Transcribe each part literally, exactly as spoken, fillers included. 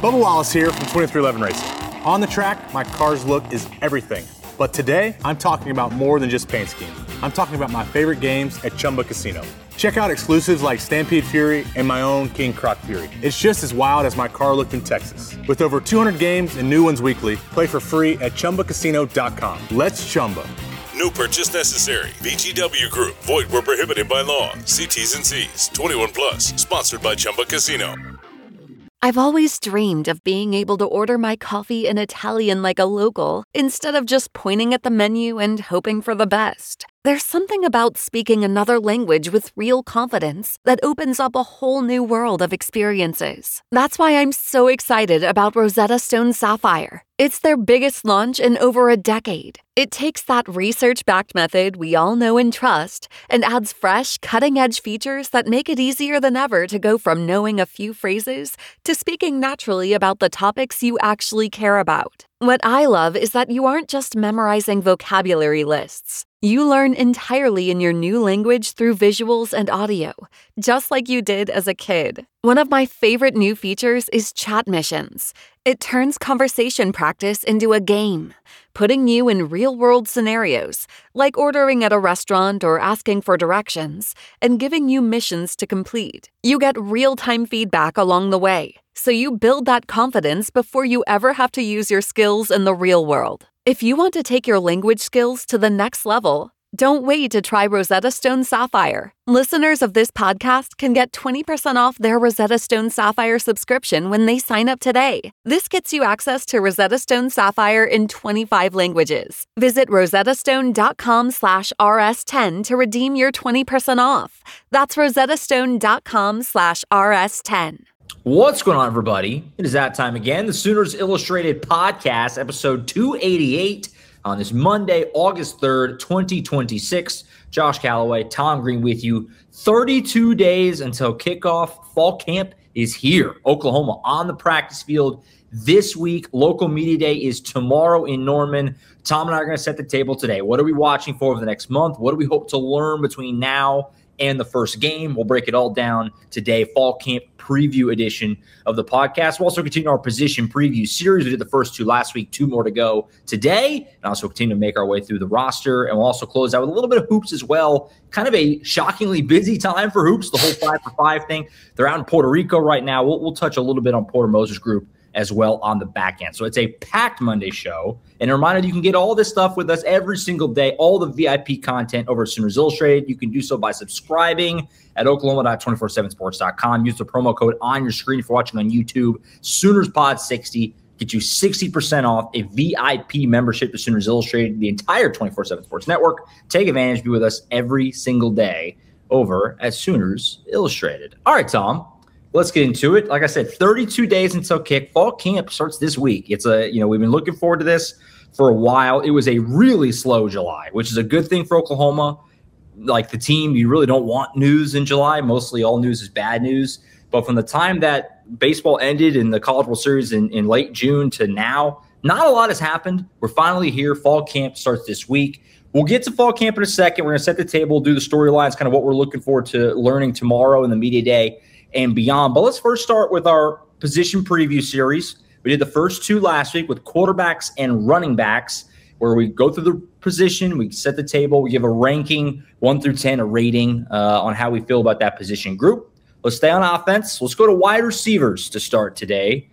Bubba Wallace here from twenty-three eleven Racing. On the track, my car's look is everything. But today, I'm talking about more than just paint schemes. I'm talking about my favorite games at Chumba Casino. Check out exclusives like Stampede Fury and my own King Croc Fury. It's just as wild as my car looked in Texas. With over two hundred games and new ones weekly, play for free at chumba casino dot com. Let's Chumba. No purchase necessary. V G W Group. Void where prohibited by law. See T's and C's. twenty-one plus. Sponsored by Chumba Casino. I've always dreamed of being able to order my coffee in Italian like a local, instead of just pointing at the menu and hoping for the best. There's something about speaking another language with real confidence that opens up a whole new world of experiences. That's why I'm so excited about Rosetta Stone Sapphire. It's their biggest launch in over a decade. It takes that research-backed method we all know and trust and adds fresh, cutting-edge features that make it easier than ever to go from knowing a few phrases to speaking naturally about the topics you actually care about. What I love is that you aren't just memorizing vocabulary lists. You learn entirely in your new language through visuals and audio, just like you did as a kid. One of my favorite new features is chat missions. It turns conversation practice into a game, putting you in real-world scenarios, like ordering at a restaurant or asking for directions, and giving you missions to complete. You get real-time feedback along the way, so you build that confidence before you ever have to use your skills in the real world. If you want to take your language skills to the next level, don't wait to try Rosetta Stone Sapphire. Listeners of this podcast can get twenty percent off their Rosetta Stone Sapphire subscription when they sign up today. This gets you access to Rosetta Stone Sapphire in twenty-five languages. Visit rosettastone.com slash rs10 to redeem your twenty percent off. That's rosettastone.com slash rs10. What's going on, everybody? It is that time again. The Sooners Illustrated Podcast, episode two eighty-eight, on this Monday, August third, twenty twenty-six. Josh Calloway, Tom Green with you. thirty-two days until kickoff. Fall camp is here. Oklahoma on the practice field this week. Local Media Day is tomorrow in Norman. Tom and I are going to set the table today. What are we watching for over the next month? What do we hope to learn between now and the first game? We'll break it all down today. Fall camp preview edition of the podcast. We'll also continue our position preview series. We did the first two last week, two more to go today, and also continue to make our way through the roster. And we'll also close out with a little bit of hoops as well. Kind of a shockingly busy time for hoops, the whole five for five thing. They're out in Puerto Rico right now. We'll, we'll touch a little bit on Porter Moses Group as well on the back end. So it's a packed Monday show. And a reminder, you can get all this stuff with us every single day, all the V I P content over at Sooners Illustrated. You can do so by subscribing at oklahoma dot two four seven sports dot com. Use the promo code on your screen if you're watching on YouTube. Sooners Pod sixty. Get you sixty percent off a V I P membership to Sooners Illustrated, the entire twenty-four seven Sports Network. Take advantage. Be with us every single day over at Sooners Illustrated. All right, Tom. Let's get into it. Like I said, thirty-two days until kick. Fall camp starts this week. It's a, you know, we've been looking forward to this for a while. It was a really slow July, which is a good thing for Oklahoma. Like the team, you really don't want news in July. Mostly all news is bad news. But from the time that baseball ended in the College World Series in, in late June to now, not a lot has happened. We're finally here. Fall camp starts this week. We'll get to fall camp in a second. We're going to set the table, do the storylines, kind of what we're looking forward to learning tomorrow in the media day and beyond. But let's first start with our position preview series. We did the first two last week with quarterbacks and running backs, where we go through the position, we set the table, we give a ranking, one through ten, a rating uh, on how we feel about that position group. Let's stay on offense. Let's go to wide receivers to start today.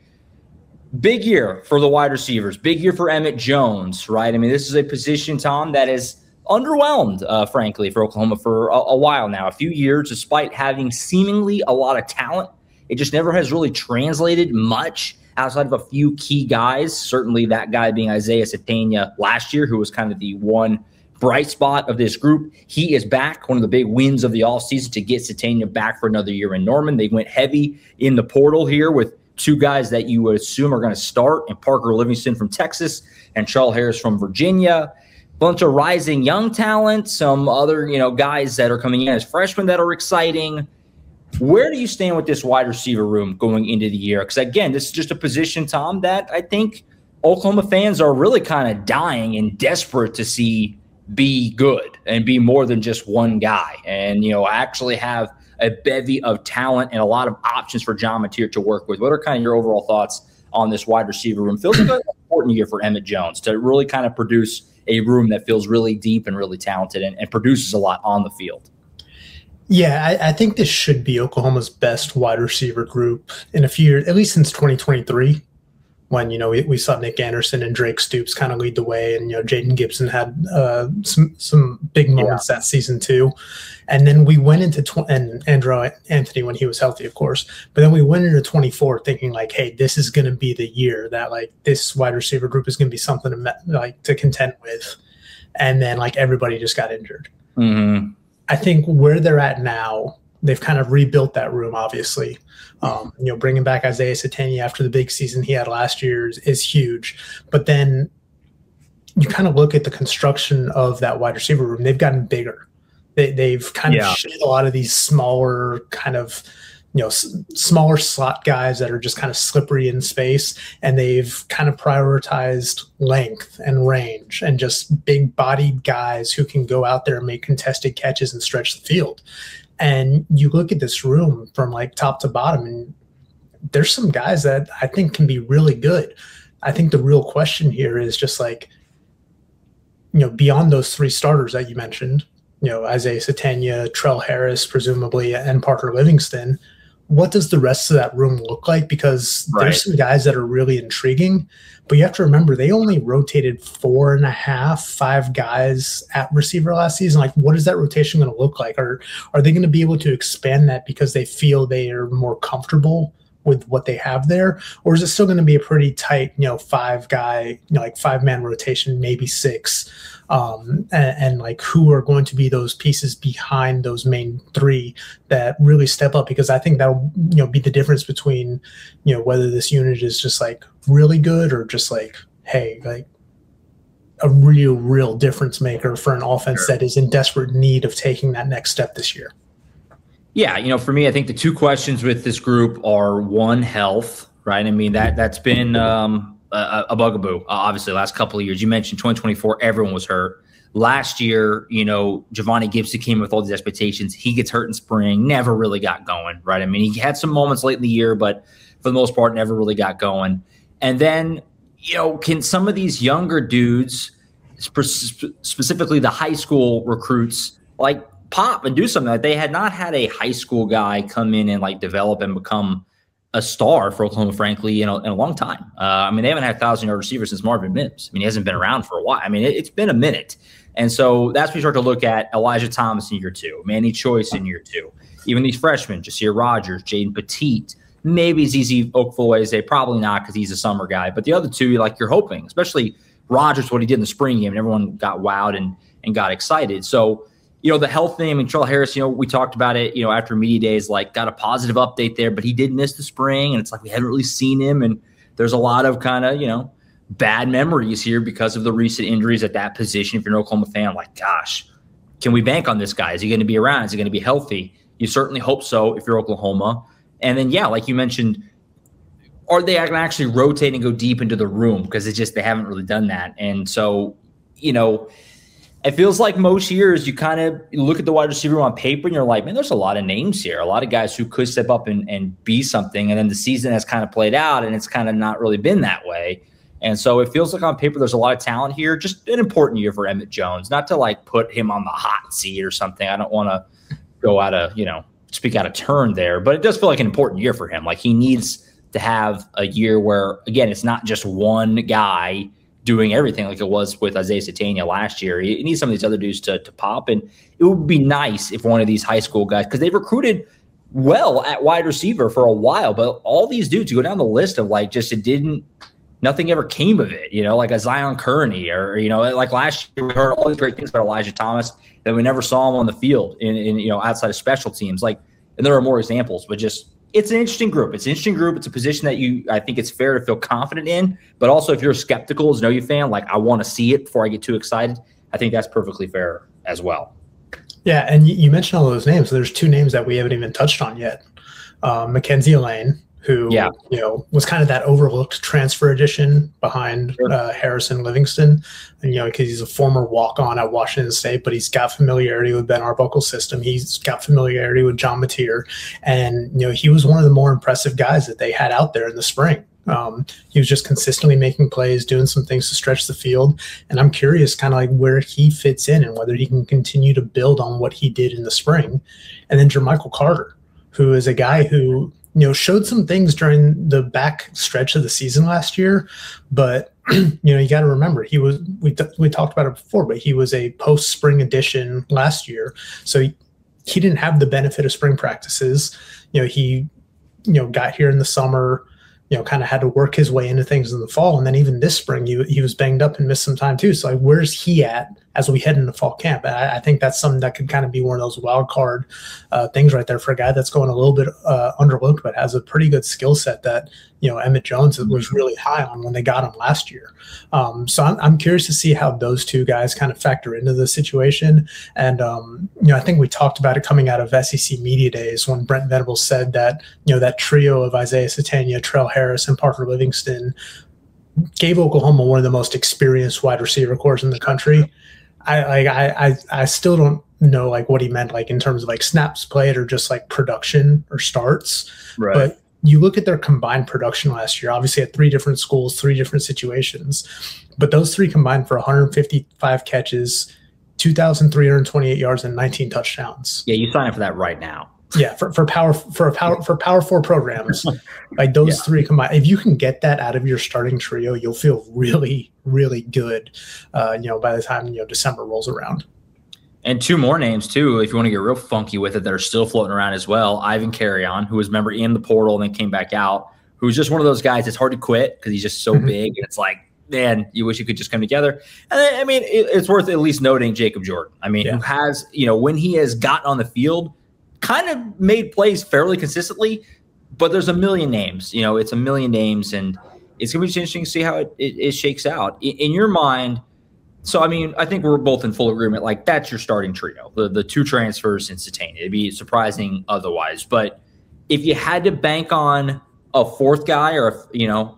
Big year for the wide receivers. Big year for Emmett Jones, right? I mean, this is a position, Tom, that is underwhelmed, uh, frankly, for Oklahoma for a, a while now, a few years, despite having seemingly a lot of talent. It just never has really translated much outside of a few key guys, certainly that guy being Isaiah Sategna last year, who was kind of the one bright spot of this group. He is back, one of the big wins of the offseason to get Sategna back for another year in Norman. They went heavy in the portal here with two guys that you would assume are going to start, and Parker Livingston from Texas and Charles Harris from Virginia. Bunch of rising young talent, some other, you know, guys that are coming in as freshmen that are exciting. Where do you stand with this wide receiver room going into the year? Because, again, this is just a position, Tom, that I think Oklahoma fans are really kind of dying and desperate to see be good and be more than just one guy and, you know, actually have a bevy of talent and a lot of options for John Mateer to work with. What are kind of your overall thoughts on this wide receiver room. Feels like an important year for Emmett Jones to really kind of produce a room that feels really deep and really talented and, and produces a lot on the field. Yeah, I, I think this should be Oklahoma's best wide receiver group in a few years, at least since twenty twenty-three, when, you know, we, we saw Nick Anderson and Drake Stoops kind of lead the way, and, you know, Jaden Gibson had uh, some some big moments yeah. that season too. And then we went into tw- and Andrew Anthony when he was healthy, of course. But then we went into twenty-four thinking like, hey, this is going to be the year that like this wide receiver group is going to be something to me- like to contend with. And then like everybody just got injured. Mm-hmm. I think where they're at now, they've kind of rebuilt that room, obviously. Um, you know, bringing back Isaiah Satania after the big season he had last year is, is huge. But then you kind of look at the construction of that wide receiver room. They've gotten bigger. They, they've kind yeah. of shed a lot of these smaller kind of, you know, s- smaller slot guys that are just kind of slippery in space. And they've kind of prioritized length and range and just big bodied guys who can go out there and make contested catches and stretch the field. And you look at this room from like top to bottom, and there's some guys that I think can be really good. I think the real question here is just like, you know, beyond those three starters that you mentioned, you know, Isaiah Satania, Trell Harris, presumably, and Parker Livingston, what does the rest of that room look like? Because right. there's some guys that are really intriguing, but you have to remember they only rotated four and a half, five guys at receiver last season. Like, what is that rotation going to look like? Are, are they going to be able to expand that because they feel they are more comfortable with what they have there? Or is it still going to be a pretty tight, you know, five guy, you know, like five man rotation, maybe six? Um, and, and like who are going to be those pieces behind those main three that really step up? Because I think that'll, you know, be the difference between, you know, whether this unit is just like really good or just like, hey, like a real, real difference maker for an offense Sure. that is in desperate need of taking that next step this year. Yeah, you know, for me, I think the two questions with this group are one, health, right? I mean, that, that's been um, a, a bugaboo, uh, obviously, the last couple of years. You mentioned twenty twenty-four, everyone was hurt. Last year, you know, Giovanni Gibson came with all these expectations. He gets hurt in spring, never really got going, right? I mean, he had some moments late in the year, but for the most part, never really got going. And then, you know, can some of these younger dudes, spe- specifically the high school recruits, like, pop and do something? Like, they had not had a high school guy come in and like develop and become a star for Oklahoma, frankly, in a, in a long time. Uh, I mean, they haven't had thousand yard receivers since Marvin Mims. I mean, he hasn't been around for a while. I mean, it, it's been a minute. And so that's when you start to look at Elijah Thomas in year two, Manny Choice in year two, even these freshmen, Jasir Rogers, Jaden Petit, maybe Z Z Oakfullwaze, probably not because he's a summer guy. But the other two, like, you're hoping, especially Rogers, what he did in the spring game, and everyone got wowed and, and got excited. So, you know, the health thing, I mean, Trell Harris, you know, we talked about it, you know, after media days, like, got a positive update there, but he did miss the spring, and it's like we hadn't really seen him, and there's a lot of kind of, you know, bad memories here because of the recent injuries at that position. If you're an Oklahoma fan, like, gosh, can we bank on this guy? Is he going to be around? Is he going to be healthy? You certainly hope so if you're Oklahoma. And then, yeah, like you mentioned, are they going to actually rotate and go deep into the room? Because it's just they haven't really done that. And so, you know, it feels like most years you kind of look at the wide receiver on paper and you're like, man, there's a lot of names here, a lot of guys who could step up and, and be something. And then the season has kind of played out and it's kind of not really been that way. And so it feels like on paper there's a lot of talent here. Just an important year for Emmett Jones, not to like put him on the hot seat or something. I don't want to go out of, you know, speak out of turn there, but it does feel like an important year for him. Like, he needs to have a year where, again, it's not just one guy doing everything like it was with Isaiah Satania last year. He needs some of these other dudes to, to pop. And it would be nice if one of these high school guys, because they've recruited well at wide receiver for a while, but all these dudes, you go down the list of like, just it didn't, nothing ever came of it, you know, like a Zion Kearney or, you know, like last year we heard all these great things about Elijah Thomas that we never saw him on the field in, in you know, outside of special teams. Like, and there are more examples, but just, it's an interesting group. It's an interesting group. It's a position that you, I think it's fair to feel confident in, but also if you're skeptical as an O U fan, like, I want to see it before I get too excited, I think that's perfectly fair as well. Yeah. And you mentioned all those names. So there's two names that we haven't even touched on yet. Uh, Mackenzie Elaine, who, yeah. you know, was kind of that overlooked transfer addition behind sure. uh, Harrison Livingston. And, you know, because he's a former walk-on at Washington State, but he's got familiarity with Ben Arbuckle's system. He's got familiarity with John Mateer. And, you know, he was one of the more impressive guys that they had out there in the spring. Um, he was just consistently making plays, doing some things to stretch the field. And I'm curious kind of like where he fits in and whether he can continue to build on what he did in the spring. And then Jermichael Carter, who is a guy who, you know, showed some things during the back stretch of the season last year, but you know, you got to remember he was, we, th- we talked about it before, but he was a post spring addition last year. So he, he didn't have the benefit of spring practices. You know, he, you know, got here in the summer, you know, kind of had to work his way into things in the fall. And then even this spring, he, he was banged up and missed some time too. So like, where's he at as we head into fall camp? I, I think that's something that could kind of be one of those wild card uh, things right there for a guy that's going a little bit uh, underlooked, but has a pretty good skill set that, you know, Emmett Jones was really high on when they got him last year. Um, so I'm, I'm curious to see how those two guys kind of factor into the situation. And, um, you know, I think we talked about it coming out of S E C Media Days when Brent Venables said that, you know, that trio of Isaiah Sategna, Trell Harris, and Parker Livingston gave Oklahoma one of the most experienced wide receiver corps in the country. I, I, I, I still don't know like what he meant, like in terms of like snaps played or just like production or starts. Right. But you look at their combined production last year, obviously at three different schools, three different situations, but those three combined for one hundred fifty-five catches, two thousand three hundred twenty-eight yards, and nineteen touchdowns. Yeah, you sign up for that right now. Yeah, for, for power for a power for power four programs, like those yeah. three combined. If you can get that out of your starting trio, you'll feel really, really good. Uh, you know, by the time you know December rolls around. And two more names too, if you want to get real funky with it, that are still floating around as well. Ivan Carrion, who was a member in the portal and then came back out, who's just one of those guys. It's hard to quit because he's just so mm-hmm. big, and it's like, man, you wish you could just come together. And then, I mean, it, it's worth at least noting Jacob Jordan. I mean, yeah. who has, you know, when he has gotten on the field, kind of made plays fairly consistently, but there's a million names. You know, it's a million names, and it's going to be interesting to see how it, it, it shakes out. In, in your mind, so, I mean, I think we're both in full agreement. Like, that's your starting trio, the, the two transfers in Sategna. It'd be surprising otherwise. But if you had to bank on a fourth guy or, if, you know,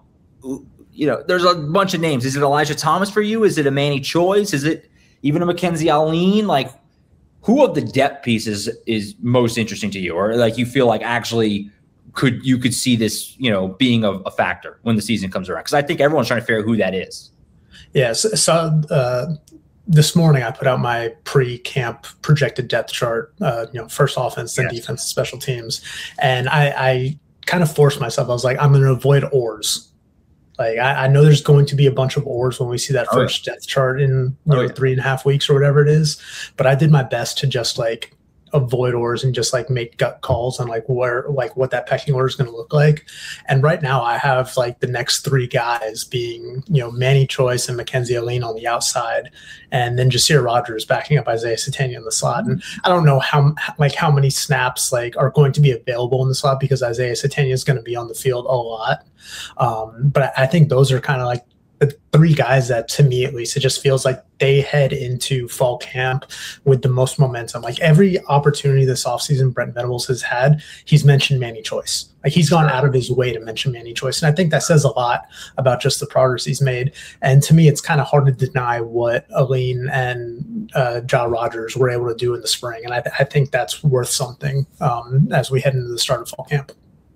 you know, there's a bunch of names. Is it Elijah Thomas for you? Is it a Manny Choice? Is it even a Mackenzie Allen? Like, who of the depth pieces is most interesting to you? Or, like, you feel like actually could you could see this, you know, being a, a factor when the season comes around? Because I think everyone's trying to figure out who that is. Yes. Yeah, so uh, this morning I put out my pre-camp projected depth chart, uh, you know, first offense, then yes. defense, special teams. And I, I kind of forced myself. I was like, I'm going to avoid oars. Like, I, I know there's going to be a bunch of oars when we see that first oh, yeah. depth chart in you oh, know, yeah. three and a half weeks or whatever it is. But I did my best to just like avoid oars and just like make gut calls on like where, like what that pecking order is going to look like. And right now I have like the next three guys being, you know, Manny Choice and Mackenzie Allen on the outside, and then Jasir Rogers backing up Isaiah Sategna in the slot. And I don't know how, like how many snaps like are going to be available in the slot because Isaiah Sategna is going to be on the field a lot. Um, but I think those are kind of like the three guys that, to me at least, it just feels like they head into fall camp with the most momentum. Like every opportunity this offseason Brent Venables has had, he's mentioned Manny Choice. Like he's gone out of his way to mention Manny Choice. And I think that says a lot about just the progress he's made. And to me, it's kind of hard to deny what Allen and uh, Ja Rogers were able to do in the spring. And I, th- I think that's worth something um, as we head into the start of fall camp.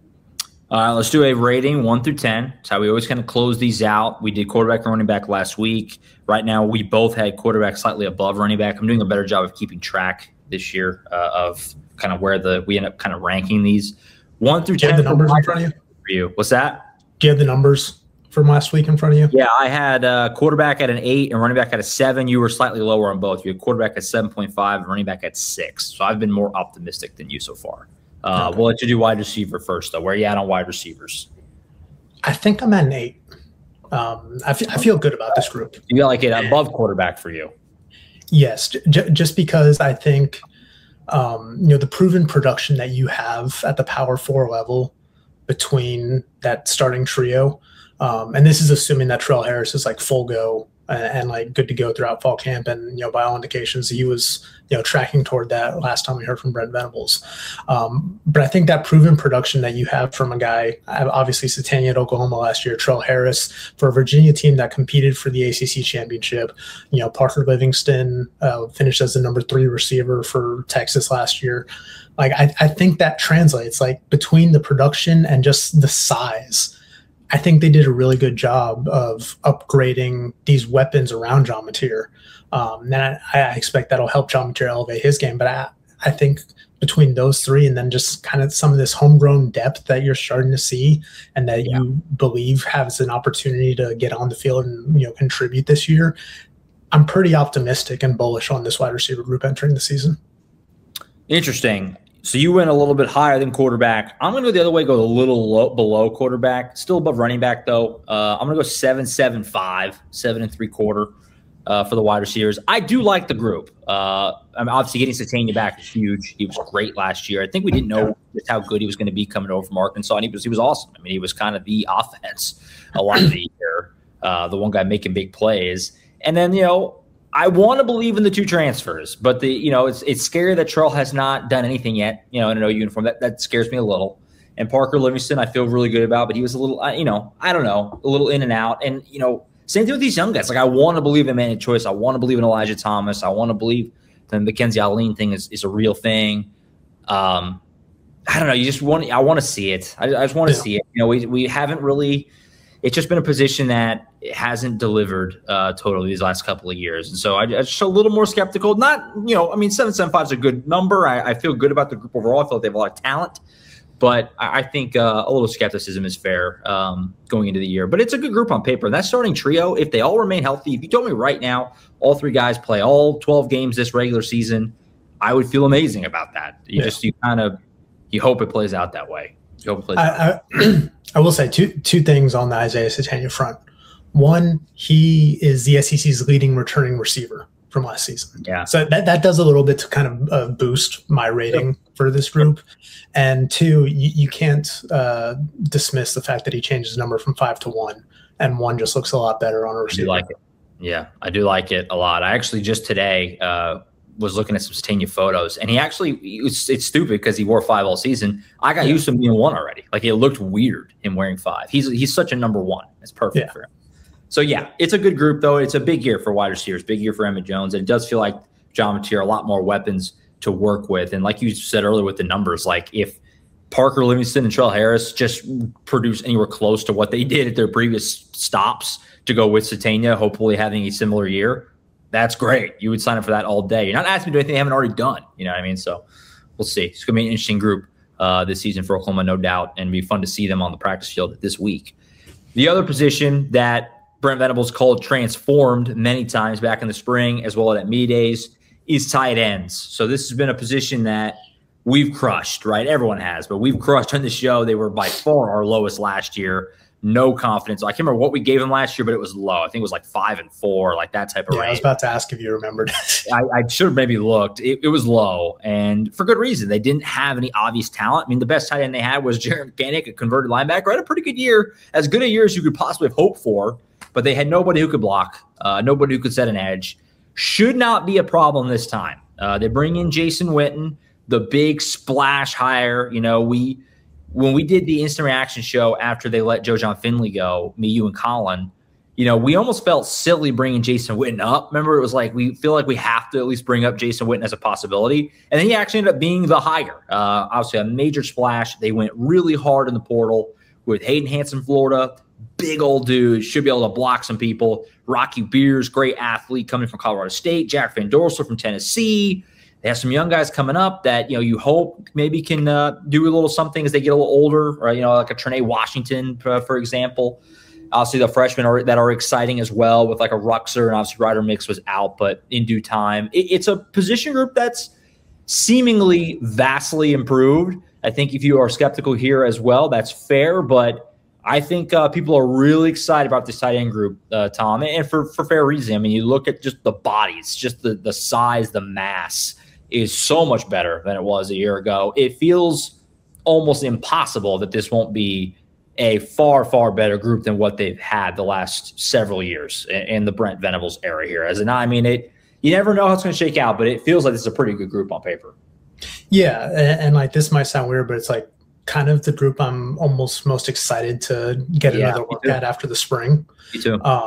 Uh, let's do a rating one through ten. That's how we always kind of close these out. We did quarterback and running back last week. Right now, we both had quarterback slightly above running back. I'm doing a better job of keeping track this year uh, of kind of where the we end up kind of ranking these. One through ten. Do you have the numbers in front of you? For you. What's that? Do you have the numbers from last week in front of you? Yeah, I had uh, quarterback at an eight and running back at a seven. You were slightly lower on both. You had quarterback at seven point five and running back at six. So I've been more optimistic than you so far. Uh, okay. We'll let you do wide receiver first, though. Where are you at on wide receivers? I think I'm at an eight. Um, I, f- I feel good about this group. You feel like it above quarterback for you? Yes, j- just because I think um, you know the proven production that you have at the power four level between that starting trio, um, and this is assuming that Trell Harris is like full go and, and like good to go throughout fall camp, and you know by all indications he was you know tracking toward that last time we heard from Brent Venables. Um, but I think that proven production that you have from a guy, obviously Sategna at Oklahoma last year, Trell Harris for a Virginia team that competed for the A C C championship, you know Parker Livingston uh, finished as the number three receiver for Texas last year. Like I, I think that translates like between the production and just the size. I think they did a really good job of upgrading these weapons around John Mateer. Um, and I, I expect that'll help John Mateer elevate his game. But I, I think between those three and then just kind of some of this homegrown depth that you're starting to see and that yeah. you believe has an opportunity to get on the field and, you know, contribute this year, I'm pretty optimistic and bullish on this wide receiver group entering the season. Interesting. So you went a little bit higher than quarterback. I'm going to go the other way, go a little low, below quarterback, still above running back though. Uh, I'm going to go seven, seven, five, seven and three quarter uh, for the wide receivers. I do like the group. Uh, I mean, obviously getting Satania back is huge. He was great last year. I think we didn't know just how good he was going to be coming over from Arkansas, and he was he was awesome. I mean, he was kind of the offense a lot of the year, uh, the one guy making big plays. And then, you know, I want to believe in the two transfers, but the you know it's it's scary that Terrell has not done anything yet. You know, in an O uniform, that that scares me a little. And Parker Livingston, I feel really good about, but he was a little, you know, I don't know, a little in and out. And you know, same thing with these young guys. Like I want to believe in Manny Choice. I want to believe in Elijah Thomas. I want to believe the Mackenzie Allen thing is is a real thing. Um, I don't know. You just want. I want to see it. I, I just want to yeah. see it. You know, we we haven't really. It's just been a position that hasn't delivered uh, totally these last couple of years. And so I, I'm just a little more skeptical. Not, you know, I mean, seven seven five is a good number. I, I feel good about the group overall. I feel like they have a lot of talent. But I, I think uh, a little skepticism is fair um, going into the year. But it's a good group on paper. And that starting trio, if they all remain healthy, if you told me right now all three guys play all twelve games this regular season, I would feel amazing about that. You yeah. just you kind of – you hope it plays out that way. You hope it plays I, out I, I will say two two things on the Isaiah Satania front. One, he is the S E C's leading returning receiver from last season. Yeah. So that, that does a little bit to kind of uh, boost my rating sure. for this group. And two, you, you can't uh, dismiss the fact that he changed his number from five to one, and one just looks a lot better on a receiver. I do like it. Yeah, I do like it a lot. I actually just today uh, was looking at some Satania photos, and he actually it was, it's stupid because he wore five all season. I got yeah. used to him being one already. Like it looked weird him wearing five. He's he's such a number one. It's perfect yeah. for him. So yeah, it's a good group though. It's a big year for wide receivers, big year for Emmett Jones, and it does feel like John Mateer a lot more weapons to work with. And like you said earlier with the numbers, like if Parker Livingston and Trell Harris just produce anywhere close to what they did at their previous stops to go with Satania, hopefully having a similar year, that's great. You would sign up for that all day. You're not asking me to do anything they haven't already done. You know what I mean? So we'll see. It's going to be an interesting group uh, this season for Oklahoma, no doubt, and be fun to see them on the practice field this week. The other position that Brent Venables called transformed many times back in the spring as well as at media days is tight ends. So this has been a position that we've crushed, right? Everyone has, but we've crushed on the show. They were by far our lowest last year. No confidence. I can't remember what we gave them last year, but it was low. I think it was like five and four, like that type of yeah, range. I was about to ask if you remembered. I, I should have maybe looked. It, it was low, and for good reason. They didn't have any obvious talent. I mean, the best tight end they had was Jared Ganek, a converted linebacker. Had a pretty good year, as good a year as you could possibly have hoped for, but they had nobody who could block, uh, nobody who could set an edge. Should not be a problem this time. Uh, they bring in Jason Witten, the big splash hire. You know, we when we did the instant reaction show after they let Joe John Finley go, me, you, and Colin, you know, we almost felt silly bringing Jason Witten up. Remember, it was like we feel like we have to at least bring up Jason Witten as a possibility. And then he actually ended up being the hire. Uh, obviously, a major splash. They went really hard in the portal with Hayden Hansen, Florida. Big old dude, should be able to block some people. Rocky Beers, great athlete coming from Colorado State. Jack Van Dorsel from Tennessee. They have some young guys coming up that, you know, you hope maybe can uh, do a little something as they get a little older, or, you know, like a Trinae Washington, uh, for example. Obviously, the freshmen are, that are exciting as well with like a Ruxer, and obviously Ryder Mix was out, but in due time. It, it's a position group that's seemingly vastly improved. I think if you are skeptical here as well, that's fair, but I think uh, people are really excited about this tight end group, uh, Tom, and for, for fair reason. I mean, you look at just the bodies, just the, the size, the mass is so much better than it was a year ago. It feels almost impossible that this won't be a far, far better group than what they've had the last several years in, in the Brent Venables era here. As in, I mean, it you never know how it's going to shake out, but it feels like this is a pretty good group on paper. Yeah, and, and like this might sound weird, but it's like kind of the group I'm almost most excited to get yeah, another look at after the spring. Me too. Um,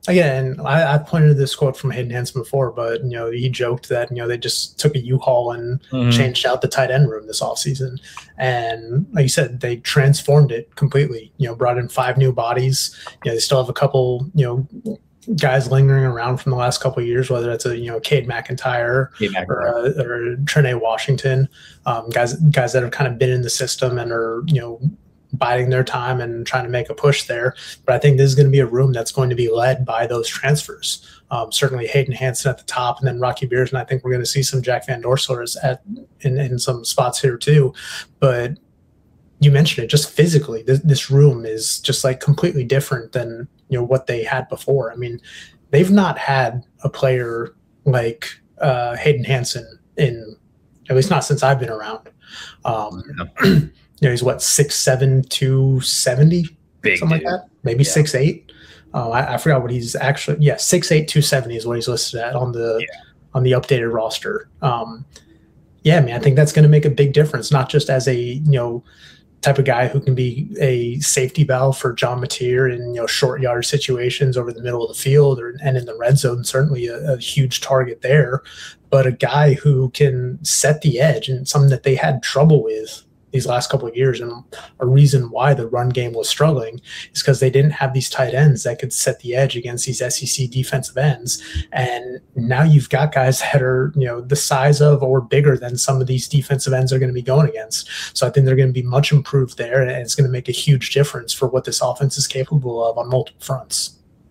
Again, I, I pointed to this quote from Hayden Hansen before, but you know, he joked that you know they just took a U-Haul and mm-hmm. changed out the tight end room this offseason. And like you said, they transformed it completely. You know, brought in five new bodies. You know, they still have a couple, you know, guys lingering around from the last couple of years, whether it's a you know Cade McIntyre, Cade McIntyre. or, uh, or Trene Washington, um, guys guys that have kind of been in the system and are you know. biding their time and trying to make a push there. But I think this is going to be a room that's going to be led by those transfers. Um, certainly Hayden Hansen at the top, and then Rocky Beers, and I think we're going to see some Jack Van Dorslers at in, in some spots here too. But you mentioned it, just physically, this, this room is just like completely different than you know what they had before. I mean, they've not had a player like uh, Hayden Hansen in, at least not since I've been around. Um, yeah. You know, he's what, six seven, two seventy, Big something dude. like that. Maybe yeah. six eight. Uh, I, I forgot what he's actually. Yeah, six eight, two seventy is what he's listed at on the yeah. on the updated roster. Um, yeah, man, I think that's going to make a big difference. Not just as a you know type of guy who can be a safety valve for John Mateer in you know short yard situations over the middle of the field or and in the red zone. Certainly a, a huge target there, but a guy who can set the edge and something that they had trouble with these last couple of years, and a reason why the run game was struggling is because they didn't have these tight ends that could set the edge against these S E C defensive ends. And now you've got guys that are, you know, the size of or bigger than some of these defensive ends are going to be going against. So I think they're going to be much improved there, and it's going to make a huge difference for what this offense is capable of on multiple fronts.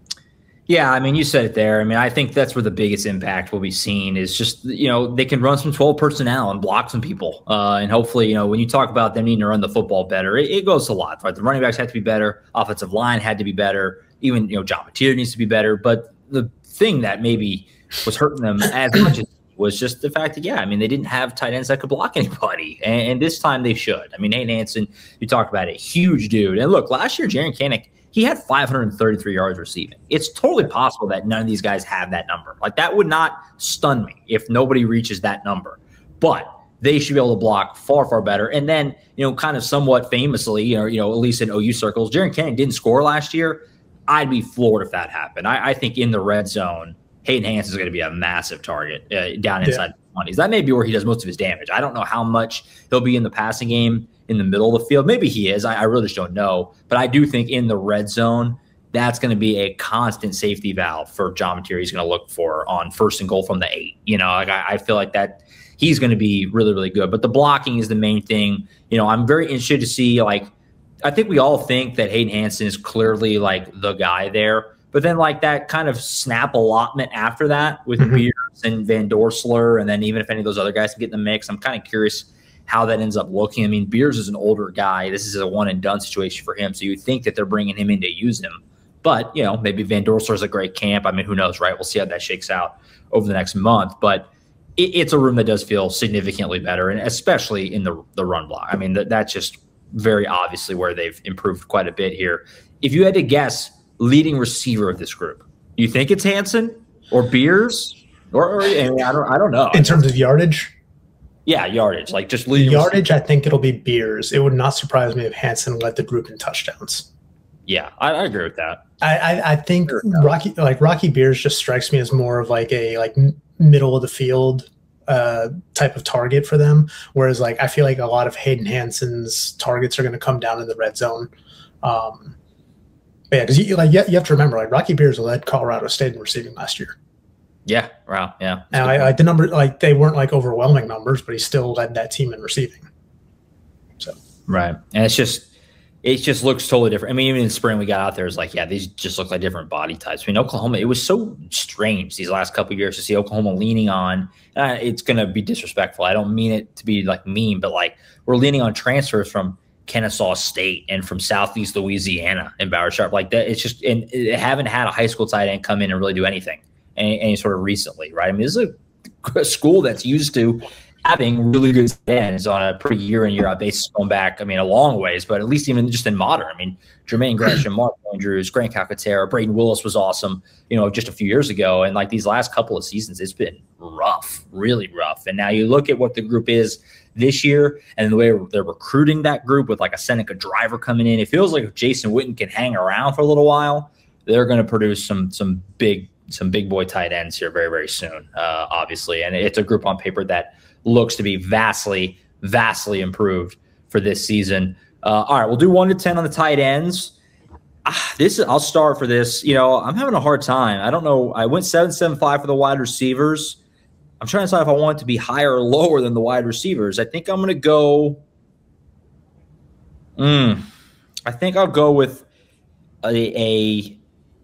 Yeah, I mean, you said it there. I mean, I think that's where the biggest impact will be seen is just, you know, they can run some twelve personnel and block some people. Uh, and hopefully, you know, when you talk about them needing to run the football better, it, it goes a lot, right? The running backs have to be better. Offensive line had to be better. Even, you know, John Mateer needs to be better. But the thing that maybe was hurting them as much as was just the fact that, yeah, I mean, they didn't have tight ends that could block anybody. And, and this time they should. I mean, Hayden Hansen, you talked about it, huge dude. And look, last year, Jaren Kanak, he had five hundred thirty-three yards receiving. It's totally possible that none of these guys have that number. Like, that would not stun me if nobody reaches that number. But they should be able to block far, far better. And then, you know, kind of somewhat famously, you know, you know, at least in O U circles, Jaren Kanak didn't score last year. I'd be floored if that happened. I, I think in the red zone, Hayden Hansen is going to be a massive target uh, down inside yeah. the twenties. That may be where he does most of his damage. I don't know how much he'll be in the passing game in the middle of the field. Maybe he is. I, I really just don't know. But I do think in the red zone, that's going to be a constant safety valve for John Mateer. He's going to look for on first and goal from the eight. You know, like I, I feel like that he's going to be really, really good. But the blocking is the main thing. You know, I'm very interested to see, like, I think we all think that Hayden Hansen is clearly like the guy there. But then like that kind of snap allotment after that with mm-hmm. Beers and Van Dorsler, and then even if any of those other guys can get in the mix, I'm kind of curious how that ends up looking. I mean, Beers is an older guy. This is a one-and-done situation for him, so you think that they're bringing him in to use him. But, you know, maybe Van Dorsler is a great camp. I mean, who knows, right? We'll see how that shakes out over the next month. But it, it's a room that does feel significantly better, and especially in the, the run block. I mean, th- that's just very obviously where they've improved quite a bit here. If you had to guess leading receiver of this group, you think it's Hansen or Beers? Or, or I, mean, I, don't, I don't know. In terms of yardage? Yeah, yardage, like just leading yardage. Receiver. I think it'll be Beers. It would not surprise me if Hansen led the group in touchdowns. Yeah, I, I agree with that. I, I, I think Rocky, like Rocky Beers, just strikes me as more of like a like middle of the field uh, type of target for them. Whereas, like I feel like a lot of Hayden Hansen's targets are going to come down in the red zone. Um, but yeah, because you like you have to remember, like Rocky Beers led Colorado State in receiving last year. Yeah, wow, yeah. And I, I, the number, like they weren't like overwhelming numbers, but he still led that team in receiving. So right, and it's just, it just looks totally different. I mean, even in spring we got out there, it's like, yeah, these just look like different body types. I mean, Oklahoma, it was so strange these last couple of years to see Oklahoma leaning on. Uh, it's going to be disrespectful. I don't mean it to be like mean, but like we're leaning on transfers from Kennesaw State and from Southeast Louisiana and Bauer Sharp like that. It's just, and it haven't had a high school tight end come in and really do anything. Any, any sort of recently, right? I mean, this is a, a school that's used to having really good ends on a pretty year in, year out basis going back, I mean, a long ways, but at least even just in modern. I mean, Jermaine Gresham, Mark Andrews, Grant Calcaterra, Braden Willis was awesome, you know, just a few years ago. And like these last couple of seasons, it's been rough, really rough. And now you look at what the group is this year and the way they're recruiting that group with like a Seneca driver coming in, it feels like if Jason Witten can hang around for a little while, they're going to produce some some big some big boy tight ends here very, very soon, uh, obviously. And it's a group on paper that looks to be vastly, vastly improved for this season. Uh, all right, we'll do one to ten on the tight ends. Ah, this I'll start for this. You know, I'm having a hard time. I don't know. I went seven seven five for the wide receivers. I'm trying to decide if I want it to be higher or lower than the wide receivers. I think I'm going to go. Mm, I think I'll go with a. a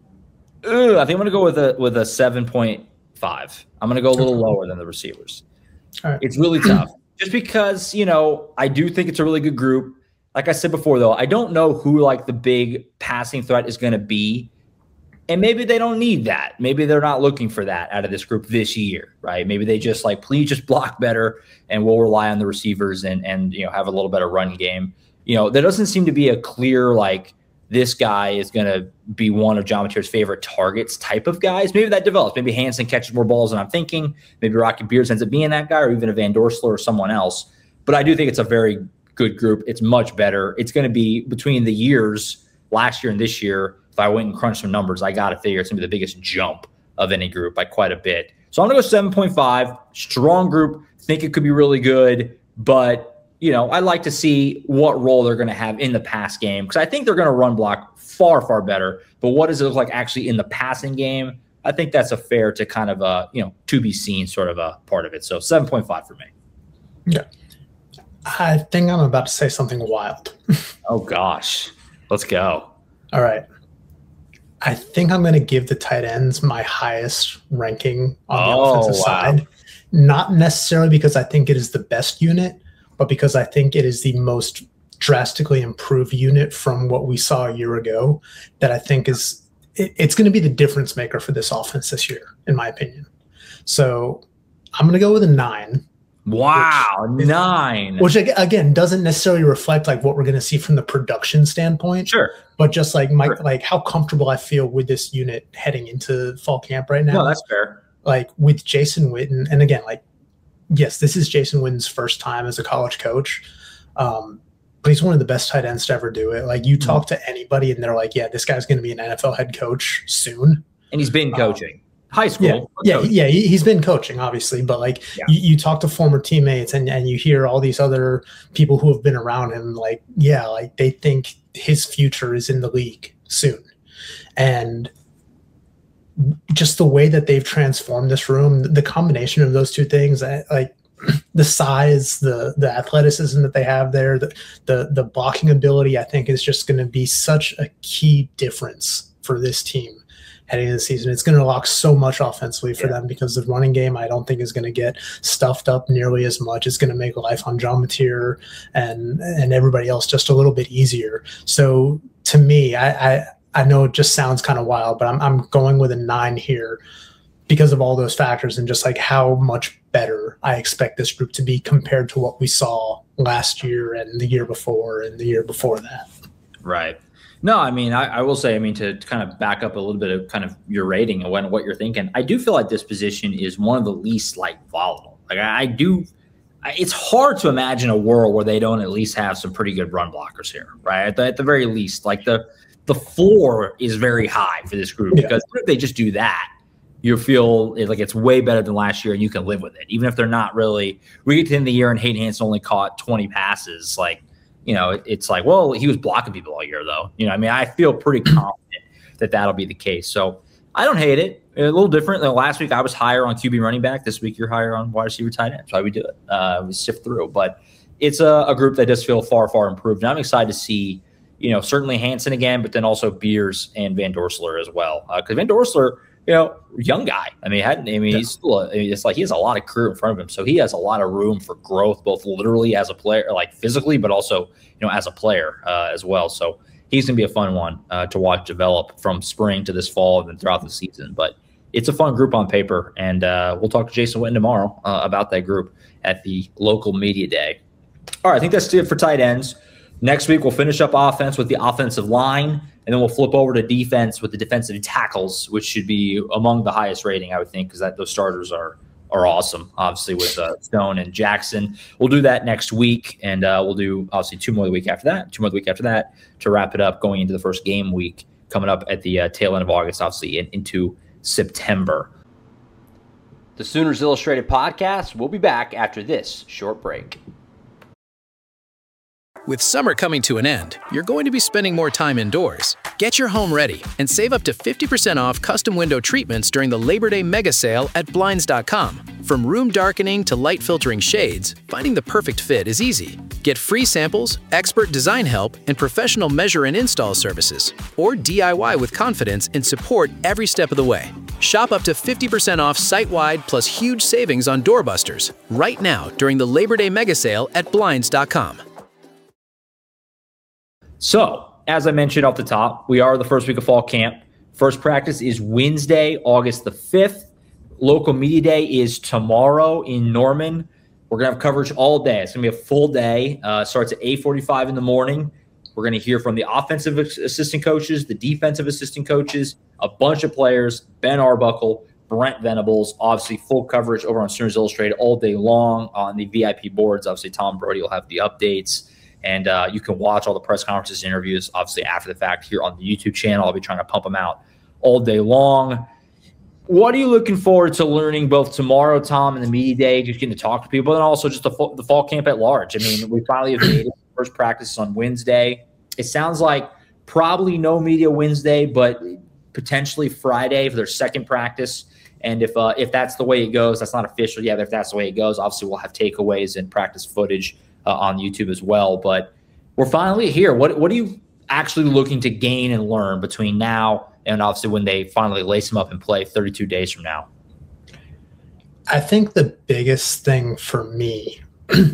uh, I think I'm going to go with a with a seven point five. I'm going to go a little lower than the receivers. All right. It's really tough, just because you know I do think it's a really good group. Like I said before, though, I don't know who like the big passing threat is going to be. And maybe they don't need that. Maybe they're not looking for that out of this group this year, right? Maybe they just like, please just block better and we'll rely on the receivers and, and you know, have a little better run game. You know, there doesn't seem to be a clear, like, this guy is going to be one of John Mateer's favorite targets type of guys. Maybe that develops. Maybe Hansen catches more balls than I'm thinking. Maybe Rocky Beers ends up being that guy, or even a Van Dorsler or someone else. But I do think it's a very good group. It's much better. It's going to be between the years last year and this year. If I went and crunched some numbers, I got to figure it's going to be the biggest jump of any group by quite a bit. So I'm going to go seven point five. Strong group. Think it could be really good. But, you know, I'd like to see what role they're going to have in the pass game, because I think they're going to run block far, far better. But what does it look like actually in the passing game? I think that's a fair to kind of, a, you know, to be seen sort of a part of it. So seven point five for me. Yeah. I think I'm about to say something wild. Oh, gosh. Let's go. All right. I think I'm going to give the tight ends my highest ranking on the Oh, offensive wow. side. Not necessarily because I think it is the best unit, but because I think it is the most drastically improved unit from what we saw a year ago, that I think is it, it's going to be the difference maker for this offense this year, in my opinion. So I'm going to go with a nine. Wow, Which- nine. Which again doesn't necessarily reflect like what we're going to see from the production standpoint, Sure. but just like my Sure. like how comfortable I feel with this unit heading into fall camp right now. No, that's fair. Like with Jason Witten, and again, like yes, this is Jason Witten's first time as a college coach, um, but he's one of the best tight ends to ever do it. Like you talk to anybody, and they're like, "Yeah, this guy's going to be an N F L head coach soon." And he's been coaching. High Yeah, school. yeah, coaching. yeah. he- He's been coaching, obviously, but like Yeah. you, you talk to former teammates and, and you hear all these other people who have been around him, like, yeah, like they think his future is in the league soon. And just the way that they've transformed this room, the combination of those two things, I- like the size, the the athleticism that they have there, the the, the blocking ability, I think is just going to be such a key difference for this team heading into the season. It's going to unlock so much offensively for Yeah. them, because the running game, I don't think, is going to get stuffed up nearly as much. It's going to make life on John Mateer and and everybody else just a little bit easier. So to me, I I, I know it just sounds kind of wild, but I'm I'm going with a nine here because of all those factors and just like how much better I expect this group to be compared to what we saw last year and the year before and the year before that. Right. No, I mean, I, I will say, I mean, to, to kind of back up a little bit of kind of your rating and when, what you're thinking, I do feel like this position is one of the least like volatile. Like I, I do, I, it's hard to imagine a world where they don't at least have some pretty good run blockers here, right? At the, at the very least, like the the floor is very high for this group, Yeah. because if they just do that, you feel like it's way better than last year and you can live with it. Even if they're not really, we get to the end of the year and Hayden Hansen only caught twenty passes, like, you know, it, it's like, well, he was blocking people all year, though. You know, I mean, I feel pretty confident that that'll be the case. So I don't hate it. A little different than last week. I was higher on Q B running back. This week, you're higher on wide receiver tight end. That's why we do it. Uh, we sift through. But it's a, a group that does feel far, far improved. And I'm excited to see, you know, certainly Hansen again, but then also Beers and Van Dorsler as well. Because uh, Van Dorsler, you know, young guy. I mean, hadn't, I mean, he's still, a, I mean, it's like he has a lot of career in front of him. So he has a lot of room for growth, both literally as a player, like physically, but also, you know, as a player uh, as well. So he's going to be a fun one uh, to watch develop from spring to this fall and then throughout the season. But it's a fun group on paper. And uh, we'll talk to Jason Witten tomorrow uh, about that group at the local media day. All right, I think that's it for tight ends. Next week, we'll finish up offense with the offensive line, and then we'll flip over to defense with the defensive tackles, which should be among the highest rating, I would think, because that those starters are are awesome, obviously, with uh, Stone and Jackson. We'll do that next week, and uh, we'll do, obviously, two more the week after that, two more the week after that to wrap it up going into the first game week coming up at the uh, tail end of August, obviously, in, into September. The Sooners Illustrated podcast will be back after this short break. With summer coming to an end, you're going to be spending more time indoors. Get your home ready and save up to fifty percent off custom window treatments during the Labor Day mega sale at Blinds dot com. From room darkening to light filtering shades, finding the perfect fit is easy. Get free samples, expert design help, and professional measure and install services. Or D I Y with confidence and support every step of the way. Shop up to fifty percent off site-wide plus huge savings on doorbusters right now during the Labor Day mega sale at Blinds dot com. So, as I mentioned off the top, we are the first week of fall camp. First practice is Wednesday, August the fifth. Local Media Day is tomorrow in Norman. We're going to have coverage all day. It's going to be a full day. Uh, starts at eight forty-five in the morning. We're going to hear from the offensive assistant coaches, the defensive assistant coaches, a bunch of players, Ben Arbuckle, Brent Venables, obviously full coverage over on Sooners Illustrated all day long on the V I P boards. Obviously, Tom Brody will have the updates. And uh, you can watch all the press conferences and interviews, obviously, after the fact here on the YouTube channel. I'll be trying to pump them out all day long. What are you looking forward to learning both tomorrow, Tom, and the media day, just getting to talk to people, and also just the, the fall camp at large? I mean, we finally have made it. First practice on Wednesday. It sounds like probably no media Wednesday, but potentially Friday for their second practice. And if uh, if that's the way it goes, that's not official yet. If that's the way it goes, obviously we'll have takeaways and practice footage Uh, on YouTube as well. But we're finally here. What what are you actually looking to gain and learn between now and obviously when they finally lace them up and play thirty-two days from now? I think the biggest thing for me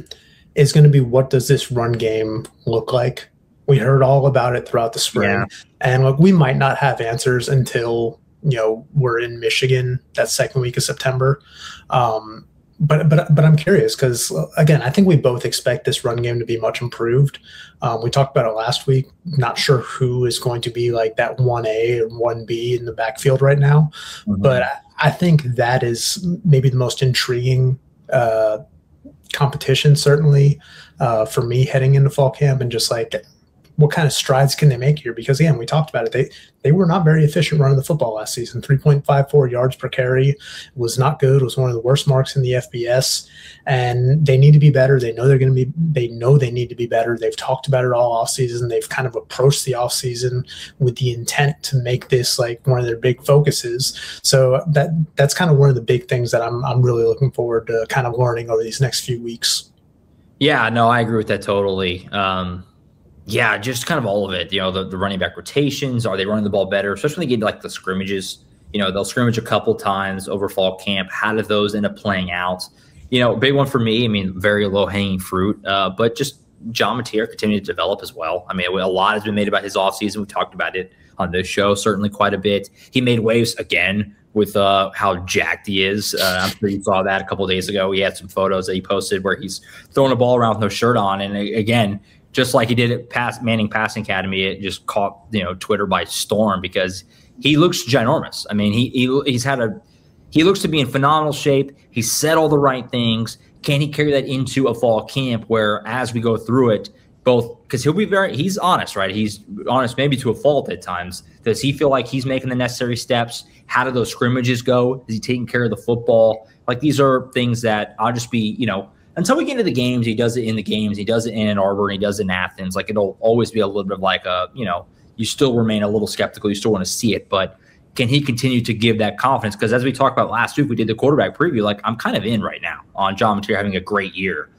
is going to be, what does this run game look like? We heard all about it throughout the spring. Yeah. And look, we might not have answers until, you know, we're in Michigan that second week of September. Um, But but but I'm curious because, again, I think we both expect this run game to be much improved. Um, we talked about it last week. Not sure who is going to be like that one A or one B in the backfield right now. Mm-hmm. But I, I think that is maybe the most intriguing uh, competition, certainly, uh, for me heading into fall camp, and just like, what kind of strides can they make here? Because, again, we talked about it. They they were not very efficient running the football last season. three point five four yards per carry was not good. It was one of the worst marks in the F B S. And they need to be better. They know they're going to be – they know they need to be better. They've talked about it all offseason. They've kind of approached the offseason with the intent to make this like one of their big focuses. So that that's kind of one of the big things that I'm I'm really looking forward to kind of learning over these next few weeks. Yeah, no, I agree with that totally. Um Yeah, just kind of all of it. You know, the, the running back rotations. Are they running the ball better? Especially when they get to like the scrimmages. You know, they'll scrimmage a couple times over fall camp. How do those end up playing out? You know, big one for me, I mean, very low-hanging fruit. Uh, but just John Mateer continued to develop as well. I mean, a lot has been made about his offseason. We talked about it on this show, certainly quite a bit. He made waves again with uh, how jacked he is. Uh, I'm sure you saw that a couple of days ago. He had some photos that he posted where he's throwing a ball around with no shirt on. And again, just like he did at Pass, Manning Passing Academy, it just caught, you know, Twitter by storm because he looks ginormous. I mean, he, he he's had a he looks to be in phenomenal shape. He said all the right things. Can he carry that into a fall camp where, as we go through it, both because he'll be very he's honest, right? He's honest, maybe to a fault at times. Does he feel like he's making the necessary steps? How do those scrimmages go? Is he taking care of the football? Like, these are things that I'll just be, you know. Until we get into the games, he does it in the games. He does it in Ann Arbor. And he does it in Athens. Like, it'll always be a little bit of like a, you know, you still remain a little skeptical. You still want to see it. But can he continue to give that confidence? Because as we talked about last week, we did the quarterback preview. Like, I'm kind of in right now on John Mateer having a great year.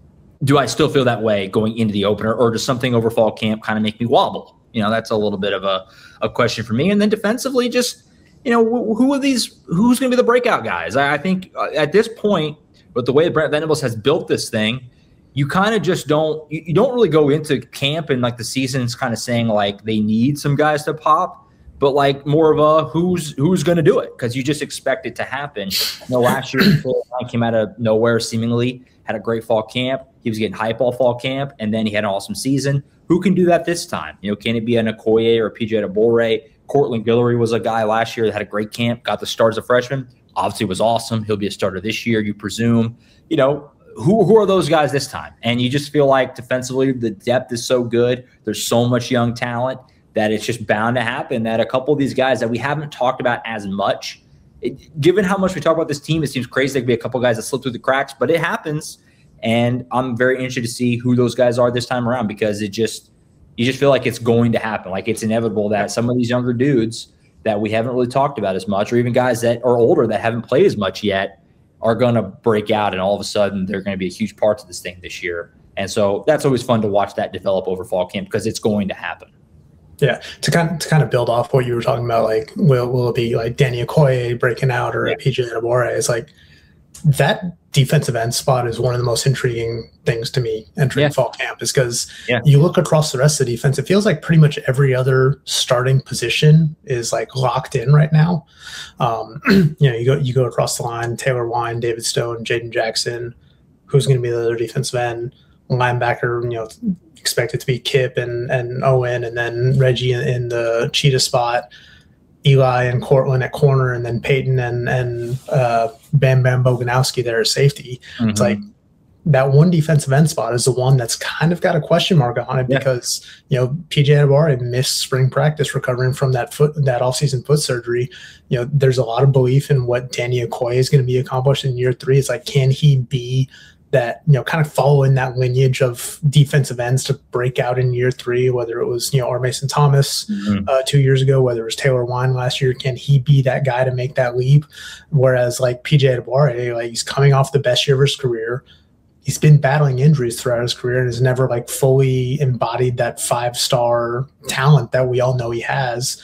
Do I still feel that way going into the opener? Or does something over fall camp kind of make me wobble? You know, that's a little bit of a, a question for me. And then defensively, just, you know, who, who are these? Who's going to be the breakout guys? I, I think uh, at this point, but the way Brent Venables has built this thing, you kind of just don't you, you don't really go into camp and like the season's kind of saying like they need some guys to pop, but like more of a who's who's going to do it, because you just expect it to happen. You know, last year he came out of nowhere seemingly, had a great fall camp. He was getting hype all fall camp, and then he had an awesome season. Who can do that this time? You know, can it be an Okoye or a P J Adebawore? Cortland Guillory was a guy last year that had a great camp, got the start as a freshman. Obviously was awesome. He'll be a starter this year, you presume. You know, who who are those guys this time? And you just feel like defensively the depth is so good. There's so much young talent. that it's just bound to happen that a couple of these guys that we haven't talked about as much, it, given how much we talk about this team, it seems crazy there could be a couple of guys that slip through the cracks, but it happens. And I'm very interested to see who those guys are this time around, because it just, you just feel like it's going to happen. Like it's inevitable that some of these younger dudes that we haven't really talked about as much, or even guys that are older that haven't played as much yet, are going to break out, and all of a sudden they're going to be a huge part of this thing this year. And so that's always fun to watch that develop over fall camp, because it's going to happen. Yeah, to kind of, to kind of build off what you were talking about, like will will it be like Danny Okoye breaking out, or yeah. P J Adebawore? It's like that defensive end spot is one of the most intriguing things to me entering yeah. fall camp, is because yeah. you look across the rest of the defense, it feels like pretty much every other starting position is like locked in right now. Um, you know, you go you go across the line, Taylor Wine, David Stone, Jaden Jackson, who's going to be the other defensive end, linebacker, you know, expected to be Kip and, and Owen, and then Reggie in, in the cheetah spot, Eli and Cortland at corner, and then Peyton and and uh, Bam Bam Boganowski there at safety. Mm-hmm. It's like that one defensive end spot is the one that's kind of got a question mark on it, yeah. because you know P J Adebawore missed spring practice recovering from that foot that offseason foot surgery. You know, there's a lot of belief in what Danny Okoye is going to be accomplished in year three. It's like, can he be that, you know, kind of follow in that lineage of defensive ends to break out in year three, whether it was, you know, R. Mason Thomas mm-hmm. uh, two years ago, whether it was Taylor Wine last year. Can he be that guy to make that leap? Whereas like P J Adebawore, like he's coming off the best year of his career. He's been battling injuries throughout his career and has never like fully embodied that five-star talent that we all know he has.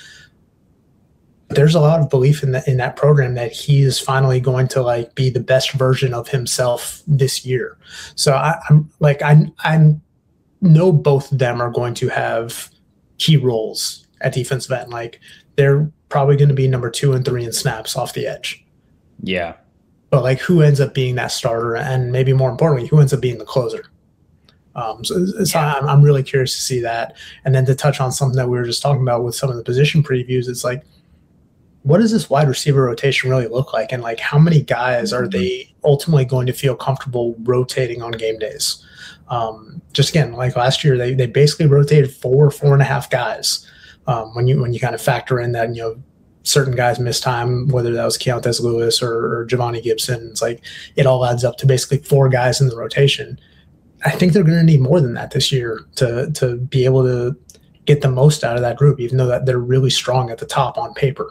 There's a lot of belief in that in that program that he is finally going to like be the best version of himself this year. So I, I'm like I I know both of them are going to have key roles at defensive end. Like they're probably going to be number two and three in snaps off the edge. Yeah, but like who ends up being that starter, and maybe more importantly, who ends up being the closer? Um, so, so yeah. I'm, I'm really curious to see that. And then to touch on something that we were just talking about with some of the position previews, it's like, what does this wide receiver rotation really look like? And like, how many guys are they ultimately going to feel comfortable rotating on game days? Um, just again, like last year, they, they basically rotated four, four and a half guys. Um, when you, when you kind of factor in that, you know, certain guys missed time, whether that was Keontae Lewis or, or Giovanni Gibson, it's like, it all adds up to basically four guys in the rotation. I think they're going to need more than that this year to, to be able to get the most out of that group, even though that they're really strong at the top on paper.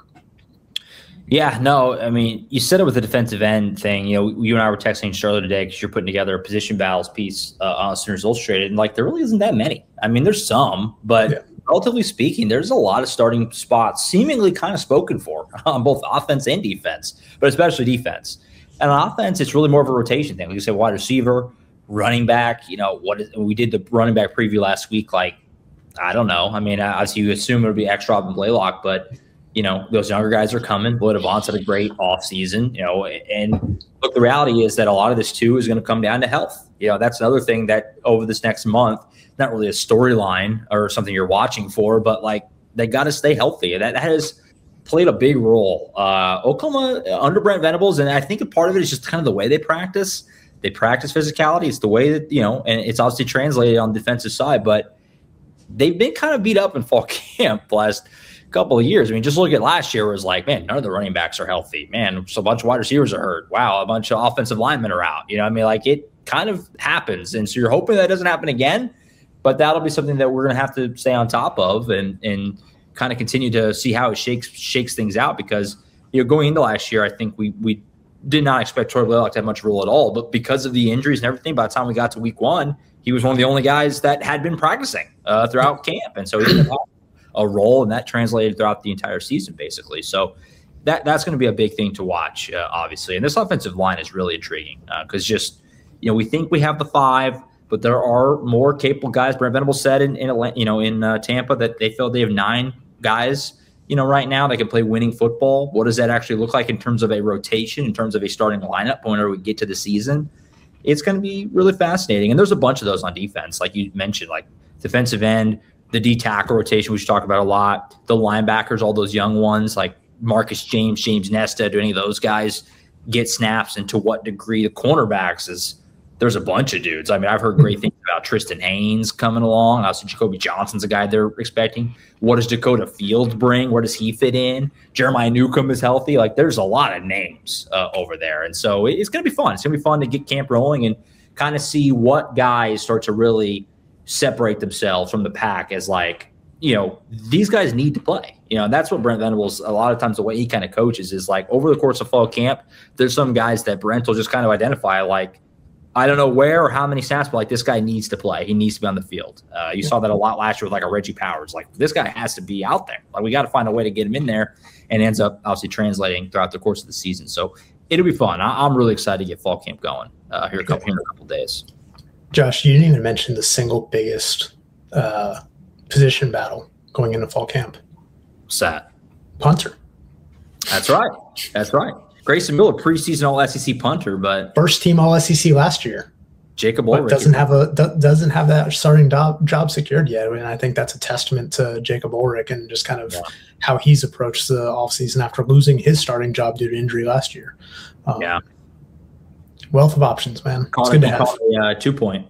Yeah, no, I mean, you said it with the defensive end thing. You know, you and I were texting Charlotte today because you're putting together a position battles piece uh, on Sooners Illustrated, and like there really isn't that many. I mean, there's some, but yeah. relatively speaking, there's a lot of starting spots seemingly kind of spoken for on both offense and defense, but especially defense. And on offense, it's really more of a rotation thing. Like you said, wide receiver, running back. You know, what is, we did the running back preview last week. Like, I don't know. I mean, obviously you assume it would be X Rob and Blaylock, but you know, those younger guys are coming. Lloyd Avance had a great offseason, you know, and look, the reality is that a lot of this too is going to come down to health. You know, that's another thing that over this next month, not really a storyline or something you're watching for, but like they got to stay healthy. That, that has played a big role. Uh, Oklahoma under Brent Venables, and I think a part of it is just kind of the way they practice. They practice physicality. It's the way that, you know, and it's obviously translated on the defensive side, but they've been kind of beat up in fall camp last couple of years. I mean, just look at last year, where it was like, man, none of the running backs are healthy. Man, so a bunch of wide receivers are hurt. Wow, a bunch of offensive linemen are out. You know, I mean, like it kind of happens. And so you're hoping that doesn't happen again, but that'll be something that we're going to have to stay on top of and and kind of continue to see how it shakes shakes things out. Because, you know, going into last year, I think we we did not expect Troy Blaylock to have much role at all. But because of the injuries and everything, by the time we got to week one, he was one of the only guys that had been practicing uh, throughout camp. And so he didn't have a role, and that translated throughout the entire season, basically. So that that's going to be a big thing to watch, uh, obviously. And this offensive line is really intriguing because uh, just, you know, we think we have the five, but there are more capable guys. Brent Venables said in, in Atlanta, you know, in uh, Tampa that they feel they have nine guys, you know, right now that can play winning football. What does that actually look like in terms of a rotation, in terms of a starting lineup whenever we get to the season? It's going to be really fascinating. And there's a bunch of those on defense, like you mentioned, like defensive end, the D-tackle rotation, we should talk about a lot. The linebackers, all those young ones like Marcus James, James Nesta, do any of those guys get snaps, and to what degree? The cornerbacks is there's a bunch of dudes. I mean, I've heard great things about Tristan Haynes coming along. Also, Jacoby Johnson's a guy they're expecting. What does Dakota Fields bring? Where does he fit in? Jeremiah Newcomb is healthy. Like, there's a lot of names uh, over there. And so it's going to be fun. It's going to be fun to get camp rolling and kind of see what guys start to really separate themselves from the pack as, like, you know, these guys need to play. You know, and that's what Brent Venables, a lot of times the way he kind of coaches is, like, over the course of fall camp, there's some guys that Brent will just kind of identify, like, I don't know where or how many snaps, but like this guy needs to play. He needs to be on the field. Uh, you saw that a lot last year with like a Reggie Powers. Like, this guy has to be out there. Like, we got to find a way to get him in there, and ends up obviously translating throughout the course of the season. So it'll be fun. I- I'm really excited to get fall camp going uh, here, a couple, here in a couple days. Josh, you didn't even mention the single biggest uh, position battle going into fall camp. What's that? Punter. That's right. That's right. Grayson Miller, preseason All S E C punter, but first team All S E C last year. Jacob Ulrich doesn't have a doesn't have that starting job job secured yet. I mean, I think that's a testament to Jacob Ulrich and just kind of yeah. how he's approached the offseason after losing his starting job due to injury last year. Um, yeah, wealth of options, man. Connor, it's good to have. A uh, two point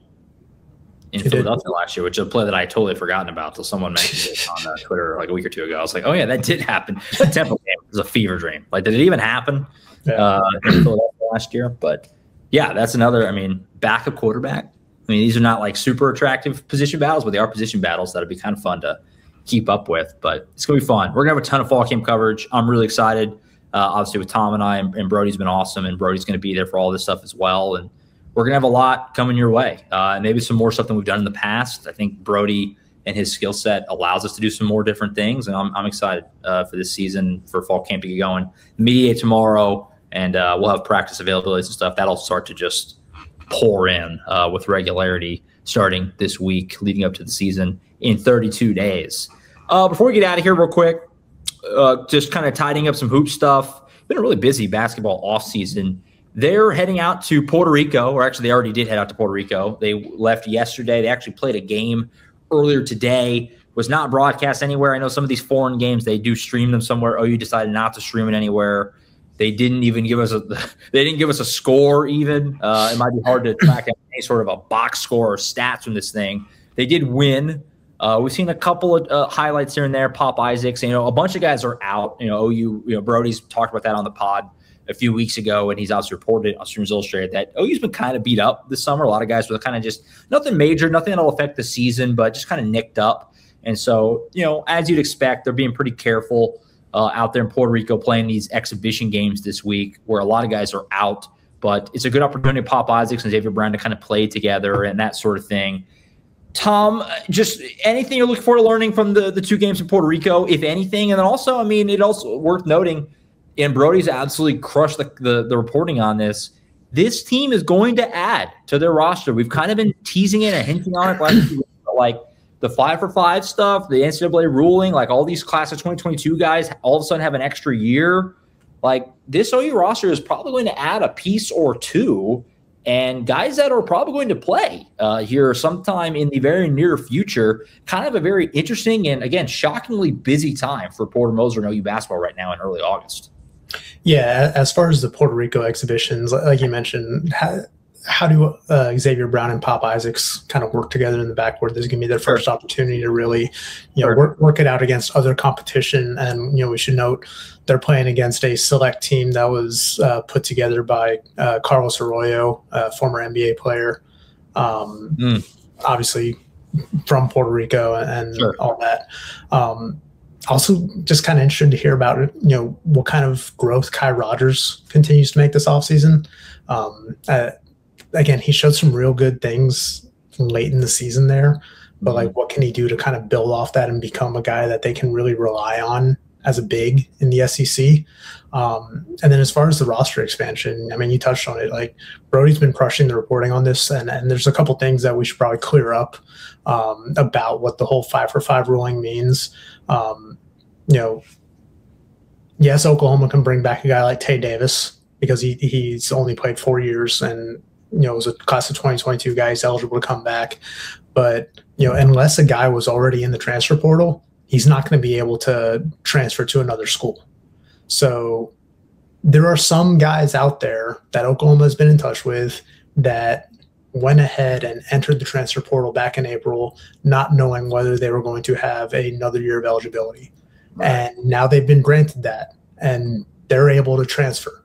in he Philadelphia did. last year, which is a play that I totally had forgotten about until someone mentioned it on uh, Twitter like a week or two ago. I was like, oh yeah, that did happen. That Temple game was a fever dream. Like, did it even happen? Yeah. Uh, in Philadelphia last year? But yeah, that's another. I mean, backup quarterback. I mean, these are not like super attractive position battles, but they are position battles that'll be kind of fun to keep up with. But it's gonna be fun. We're gonna have a ton of fall camp coverage. I'm really excited. Uh, obviously, with Tom and I, and, and Brody's been awesome, and Brody's gonna be there for all this stuff as well. And we're gonna have a lot coming your way, uh, and maybe some more stuff than we've done in the past. I think Brody and his skill set allows us to do some more different things, and I'm, I'm excited uh, for this season, for fall camp to get going. Media tomorrow. And uh, we'll have practice availabilities and stuff. That'll start to just pour in uh, with regularity starting this week, leading up to the season in thirty-two days. Uh, before we get out of here real quick, uh, just kind of tidying up some hoop stuff. Been a really busy basketball offseason. They're heading out to Puerto Rico, or actually they already did head out to Puerto Rico. They left yesterday. They actually played a game earlier today. Was not broadcast anywhere. I know some of these foreign games, they do stream them somewhere. O U decided not to stream it anywhere. They didn't even give us a. They didn't give us a score. Even uh, it might be hard to track any sort of a box score or stats from this thing. They did win. Uh, we've seen a couple of uh, highlights here and there. Pop Isaacs, you know, a bunch of guys are out. You know, O U. You know, Brody's talked about that on the pod a few weeks ago, and he's also reported on Streamers Illustrated that O U's been kind of beat up this summer. A lot of guys were kind of just nothing major, nothing that'll affect the season, but just kind of nicked up. And so, you know, as you'd expect, they're being pretty careful. Uh, out there in Puerto Rico playing these exhibition games this week where a lot of guys are out, but it's a good opportunity to Pop Isaacs and Xavier Brown to kind of play together and that sort of thing. Tom, just anything you're looking forward to learning from the, the two games in Puerto Rico, if anything? And then also, I mean, it also worth noting, and Brody's absolutely crushed the, the, the reporting on this, this team is going to add to their roster. We've kind of been teasing it and hinting on it last few weeks, but like, the five for five stuff, the N C double A ruling, like all these class of twenty twenty-two guys all of a sudden have an extra year. Like, this O U roster is probably going to add a piece or two, and guys that are probably going to play uh, here sometime in the very near future. Kind of a very interesting and, again, shockingly busy time for Porter Moser and O U basketball right now in early August. Yeah, as far as the Puerto Rico exhibitions, like you mentioned, how, how do uh, Xavier Brown and Pop Isaacs kind of work together in the backcourt? This is going to be their first opportunity to really, you know, work, work it out against other competition. And, you know, we should note they're playing against a select team that was uh, put together by uh, Carlos Arroyo, a former N B A player, um, mm. obviously from Puerto Rico and sure. all that. Um, also, just kind of interested to hear about, you know, what kind of growth Kai Rogers continues to make this offseason. Um, uh, Again, he showed some real good things late in the season there, but like, what can he do to kind of build off that and become a guy that they can really rely on as a big in the S E C? Um, and then as far as the roster expansion, I mean, you touched on it. Like, Brody's been crushing the reporting on this, and, and there's a couple things that we should probably clear up um, about what the whole five for five ruling means. Um, you know, yes, Oklahoma can bring back a guy like Tay Davis because he he's only played four years and, you know, was a class of twenty twenty-two guy. He's eligible to come back. But, you know, unless a guy was already in the transfer portal, he's not going to be able to transfer to another school. So there are some guys out there that Oklahoma has been in touch with that went ahead and entered the transfer portal back in April, not knowing whether they were going to have another year of eligibility. Right. And now they've been granted that, and they're able to transfer.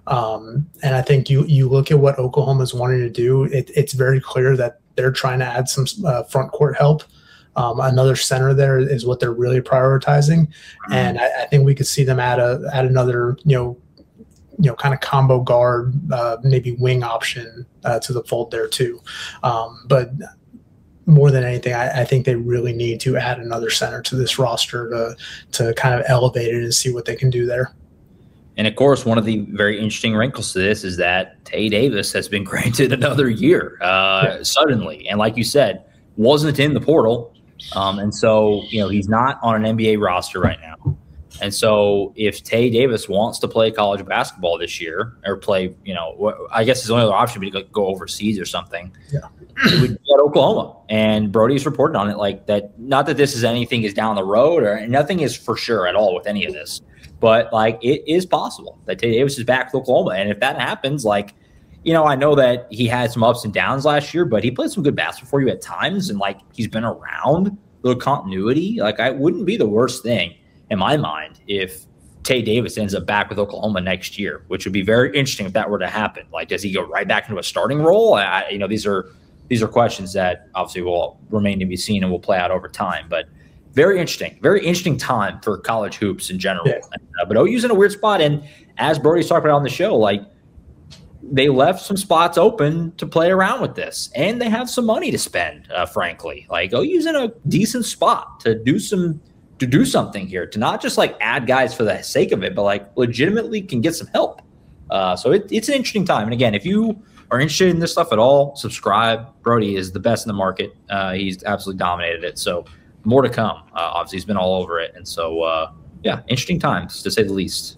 Um, and I think you you look at what Oklahoma's wanting to do, it, it's very clear that they're trying to add some uh, front court help. Um, another center there is what they're really prioritizing. Mm-hmm. And I, I think we could see them add, a, add another, you know, you know, kind of combo guard, uh, maybe wing option uh, to the fold there too. Um, but more than anything, I, I think they really need to add another center to this roster to to kind of elevate it and see what they can do there. And of course, one of the very interesting wrinkles to this is that Tay Davis has been granted another year uh, yeah. suddenly, and like you said, wasn't in the portal, um, and so you know he's not on an N B A roster right now. And so if Tay Davis wants to play college basketball this year or play, you know, I guess his only other option would be to go overseas or something. Yeah. It would be at Oklahoma. And Brody's reported on it like that. Not that this is anything is down the road or nothing is for sure at all with any of this. But like it is possible that Tay Davis is back with Oklahoma. And if that happens, like, you know, I know that he had some ups and downs last year, but he played some good basketball for you at times. And like he's been around, a little continuity. Like I wouldn't be the worst thing in my mind if Tay Davis ends up back with Oklahoma next year, which would be very interesting if that were to happen. Like, does he go right back into a starting role? I, you know, these are these are questions that obviously will remain to be seen and will play out over time. But very interesting, very interesting time for college hoops in general. Yeah. Uh, but O U's in a weird spot, and as Brody's talked about on the show, like they left some spots open to play around with this, and they have some money to spend. Uh, frankly, like O U's in a decent spot to do some. to do something here, to not just like add guys for the sake of it, but like legitimately can get some help. Uh, so it, it's an interesting time. And again, if you are interested in this stuff at all, subscribe. Brody is the best in the market. Uh, he's absolutely dominated it. So more to come. Uh, obviously, he's been all over it. And so, uh, yeah, interesting times to say the least.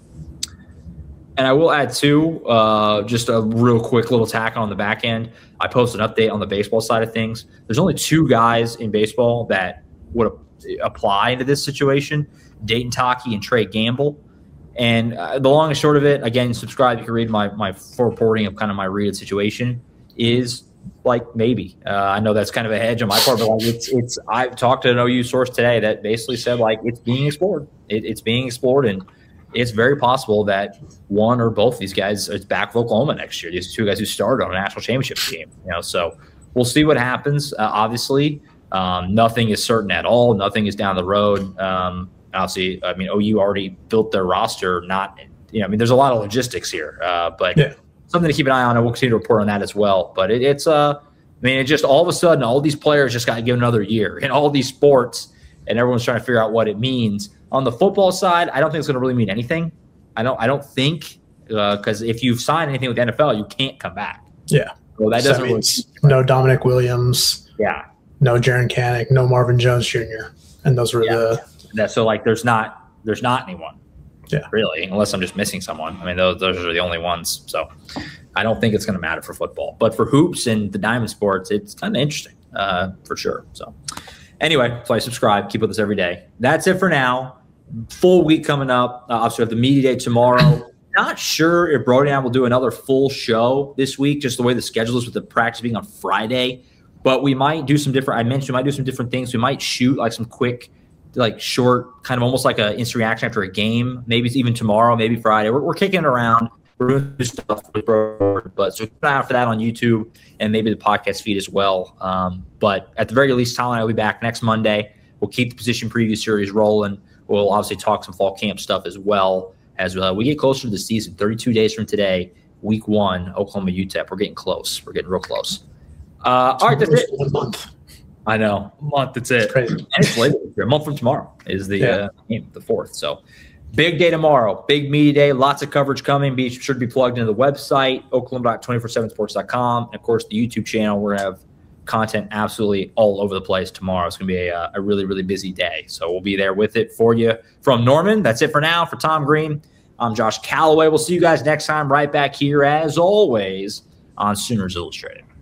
And I will add too, uh, just a real quick little tack on the back end. I posted an update on the baseball side of things. There's only two guys in baseball that would have apply into this situation, Dayton Taki and Trey Gamble. And uh, the long and short of it, again, subscribe. You can read my my reporting of kind of my read situation is like maybe. Uh, I know that's kind of a hedge on my part, but like it's it's. I've talked to an O U source today that basically said like it's being explored. It, it's being explored, and it's very possible that one or both of these guys is back with Oklahoma next year. These two guys who started on a national championship team, you know. So we'll see what happens. Uh, obviously. Um, nothing is certain at all. Nothing is down the road. Um, obviously, I mean, O U already built their roster. Not, you know, I mean, there's a lot of logistics here, uh, but yeah. something to keep an eye on. And we'll continue to report on that as well. But it, it's, uh, I mean, it just all of a sudden, all these players just got given another year in all these sports, and everyone's trying to figure out what it means. On the football side, I don't think it's going to really mean anything. I don't. I don't think because uh, if you've signed anything with the N F L, you can't come back. Yeah. Well, that so doesn't. That means really, no Dominic Williams. Yeah. No Jaron Kanak, no Marvin Jones Junior And those were yeah. the that, so like there's not there's not anyone. Yeah. Really, unless I'm just missing someone. I mean, those those are the only ones. So I don't think it's going to matter for football. But for hoops and the diamond sports, it's kind of interesting, uh, for sure. So anyway, so I subscribe, keep with us every day. That's it for now. Full week coming up. Uh, obviously, we have the media day tomorrow. Not sure if Brody and I will do another full show this week, just the way the schedule is with the practice being on Friday. But we might do some different – I mentioned we might do some different things. We might shoot like some quick, like short, kind of almost like an instant reaction after a game. Maybe it's even tomorrow, maybe Friday. We're, we're kicking it around. We're doing stuff with Brody. But so keep an eye out for that on YouTube and maybe the podcast feed as well. Um, but at the very least, Tyler and I will be back next Monday. We'll keep the position preview series rolling. We'll obviously talk some fall camp stuff as well as uh, we get closer to the season. thirty-two days from today, week one, Oklahoma U T E P. We're getting close. We're getting real close. Uh, all right, that's it. One month. I know, a month. That's it. Crazy. And it's later. A month from tomorrow is the yeah. uh, game, the fourth. So, big day tomorrow. Big media day. Lots of coverage coming. Be sure to be plugged into the website, oklahoma dot two four seven sports dot com, and of course the YouTube channel. We're gonna have content absolutely all over the place tomorrow. It's gonna be a, a really, really busy day. So we'll be there with it for you from Norman. That's it for now. For Tom Green, I'm Josh Calloway. We'll see you guys next time. Right back here as always on Sooners Illustrated.